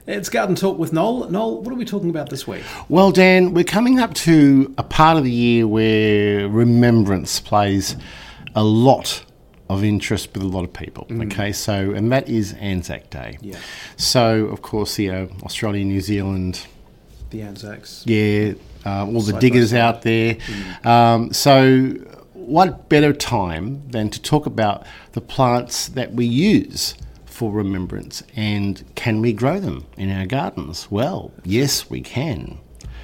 It's Garden Talk with Noel. Noel, what are we talking about this week? Well, Dan, we're coming up to a part of the year where remembrance plays a lot of interest with a lot of people. Okay, so, and that is Anzac Day. Yeah. So, of course, Australia, New Zealand, The Anzacs. yeah, all the Side by diggers side. out there. So, what better time than to talk about the plants that we use for remembrance, and can we grow them in our gardens? Well, yes, we can.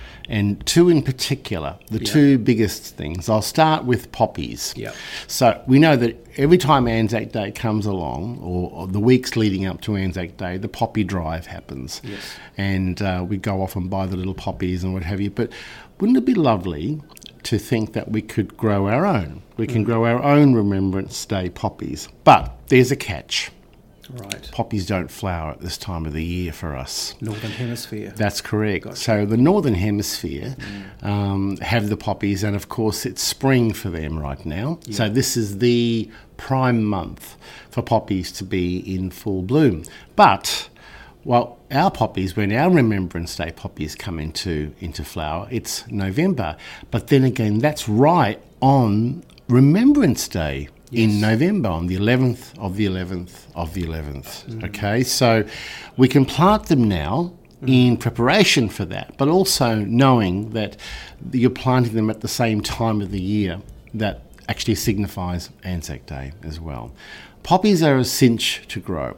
And two in particular, the two biggest things. I'll start with poppies. Yeah. So we know that every time Anzac Day comes along, or the weeks leading up to Anzac Day, the poppy drive happens. Yes. And we go off and buy the little poppies and what have you. But wouldn't it be lovely to think that we could grow our own? We can grow our own Remembrance Day poppies. But there's a catch. Right. Poppies don't flower at this time of the year for us. Northern Hemisphere. That's correct. Gotcha. So the Northern Hemisphere have the poppies, and of course it's spring for them right now. Yeah. So this is the prime month for poppies to be in full bloom. But, well, our poppies, when our Remembrance Day poppies come into flower, it's November. But then again, that's right on Remembrance Day. In November, on the 11th of the 11th of the 11th. Okay, so we can plant them now in preparation for that, but also knowing that you're planting them at the same time of the year that actually signifies Anzac Day as well. Poppies are a cinch to grow,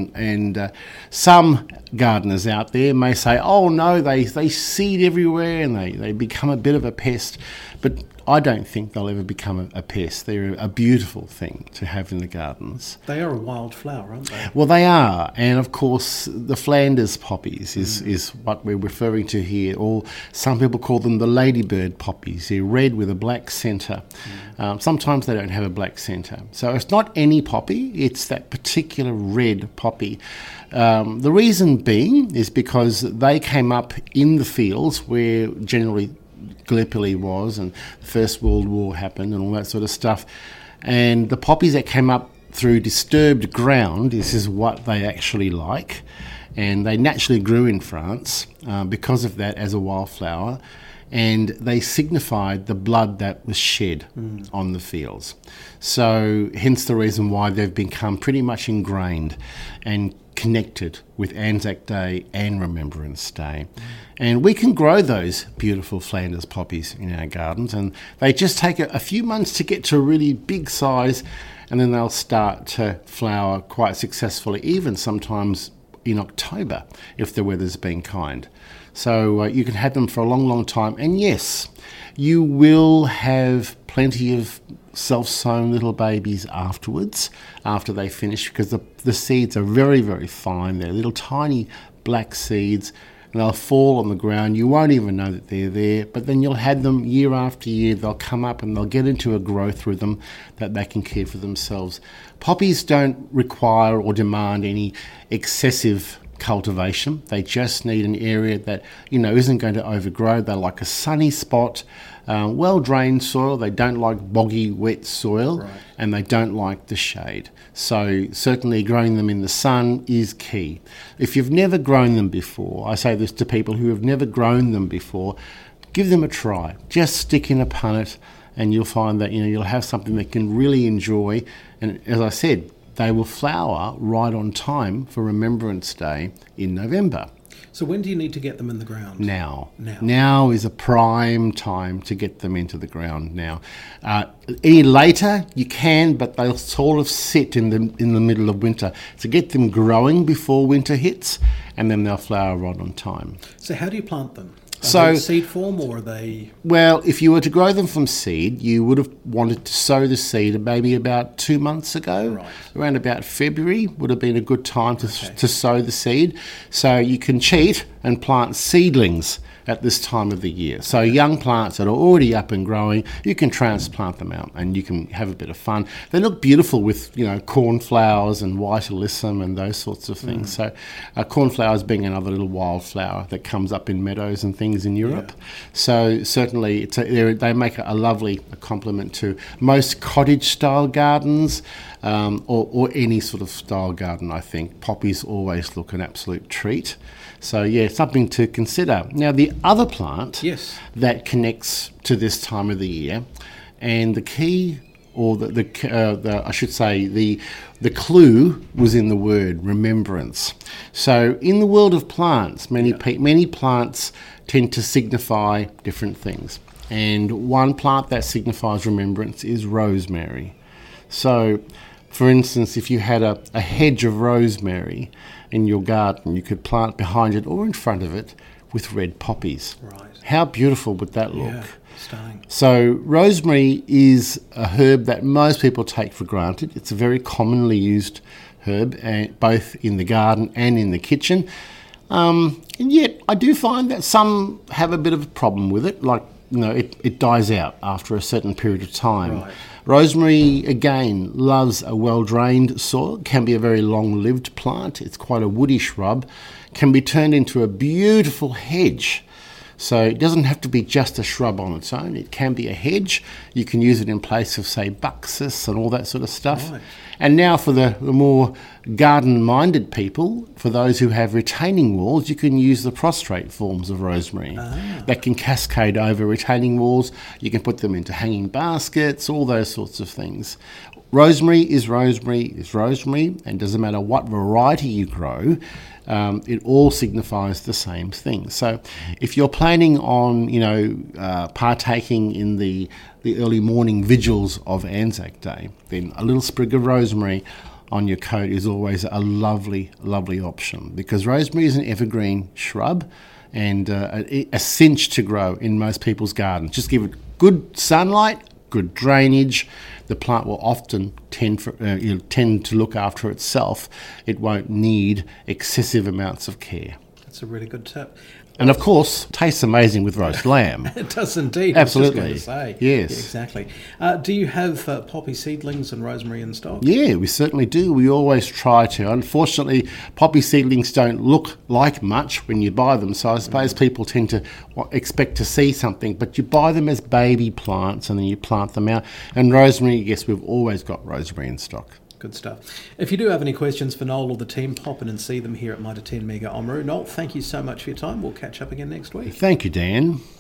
and some gardeners out there may say, oh no, they seed everywhere and they become a bit of a pest, but I don't think they'll ever become a pest. They're a beautiful thing to have in the gardens. They are a wild flower, aren't they? Well, they are, and of course the Flanders poppies is what we're referring to here, or some people call them the ladybird poppies. They're red with a black centre. Sometimes they don't have a black centre. So it's not any poppy, it's that particular red poppy. The reason being is because they came up in the fields where generally Gallipoli was, and the First World War happened and all that sort of stuff. And the poppies that came up through disturbed ground, this is what they actually like. And they naturally grew in France because of that as a wildflower. And they signified the blood that was shed on the fields. So hence the reason why they've become pretty much ingrained and connected with Anzac Day and Remembrance Day. And we can grow those beautiful Flanders poppies in our gardens, and they just take a few months to get to a really big size, and then they'll start to flower quite successfully, even sometimes in October if the weather's been kind. So you can have them for a long, long time. And yes, you will have plenty of self-sown little babies afterwards, after they finish, because the seeds are very, very fine. They're little tiny black seeds, and they'll fall on the ground. You won't even know that they're there, but then you'll have them year after year. They'll come up and they'll get into a growth rhythm that they can care for themselves. Poppies don't require or demand any excessive cultivation. They just need an area that isn't going to overgrow. They like a sunny spot, well-drained soil. They don't like boggy, wet soil, Right. and they don't like the shade. So certainly growing them in the sun is key. If you've never grown them before, I say this to people who have never grown them before, give them a try. Just stick in a punnet and you'll find that you'll have something that you can really enjoy. And as I said, they will flower right on time for Remembrance Day in November. So when do you need to get them in the ground? Now is a prime time to get them into the ground now. Any later you can, but they'll sort of sit in the middle of winter. So get them growing before winter hits, and then they'll flower right on time. So how do you plant them? Are So- they seed form, or are they... Well, if you were to grow them from seed, you would have wanted to sow the seed maybe about 2 months ago. Right. Around about February would have been a good time to sow the seed. So you can cheat and plant seedlings at this time of the year. So young plants that are already up and growing, you can transplant them out and you can have a bit of fun. They look beautiful with, cornflowers and white alyssum and those sorts of things. So cornflowers being another little wildflower that comes up in meadows and things in Europe. Yeah. So certainly they make a lovely complement to most cottage-style gardens. or any sort of style garden, I think poppies always look an absolute treat. So yeah, something to consider. Now the other plant Yes. that connects to this time of the year, and the key, or I should say the clue was in the word remembrance. So in the world of plants, many plants tend to signify different things, and one plant that signifies remembrance is rosemary. So, for instance, if you had a hedge of rosemary in your garden, you could plant behind it or in front of it with red poppies. Right. How beautiful would that look? Yeah. Stunning. So rosemary is a herb that most people take for granted. It's a very commonly used herb, both in the garden and in the kitchen. And yet I do find that some have a bit of a problem with it, like, it dies out after a certain period of time. Right. Rosemary, again, loves a well-drained soil, can be a very long-lived plant. It's quite a woody shrub, can be turned into a beautiful hedge. So it doesn't have to be just a shrub on its own. It can be a hedge. You can use it in place of, say, buxus and all that sort of stuff. Right. And now for the more garden-minded people, for those who have retaining walls, you can use the prostrate forms of rosemary that can cascade over retaining walls. You can put them into hanging baskets, all those sorts of things. Rosemary is rosemary is rosemary, and doesn't matter what variety you grow, it all signifies the same thing. So if you're planning on, partaking in the early morning vigils of Anzac Day, then a little sprig of rosemary on your coat is always a lovely, lovely option, because rosemary is an evergreen shrub and a cinch to grow in most people's gardens. Just give it good sunlight, good drainage. The plant will often tend to look after itself. It won't need excessive amounts of care. That's a really good tip. And of course, tastes amazing with roast lamb. It does indeed. Absolutely. I was just going to say. Yes. Yeah, exactly. Do you have poppy seedlings and rosemary in stock? Yeah, we certainly do. We always try to. Unfortunately, poppy seedlings don't look like much when you buy them, so I suppose people tend to expect to see something, but you buy them as baby plants and then you plant them out. And rosemary, yes, we've always got rosemary in stock. Good stuff. If you do have any questions for Noel or the team, pop in and see them here at Mitre 10 Mega Oamaru. Noel, thank you so much for your time. We'll catch up again next week. Thank you, Dan.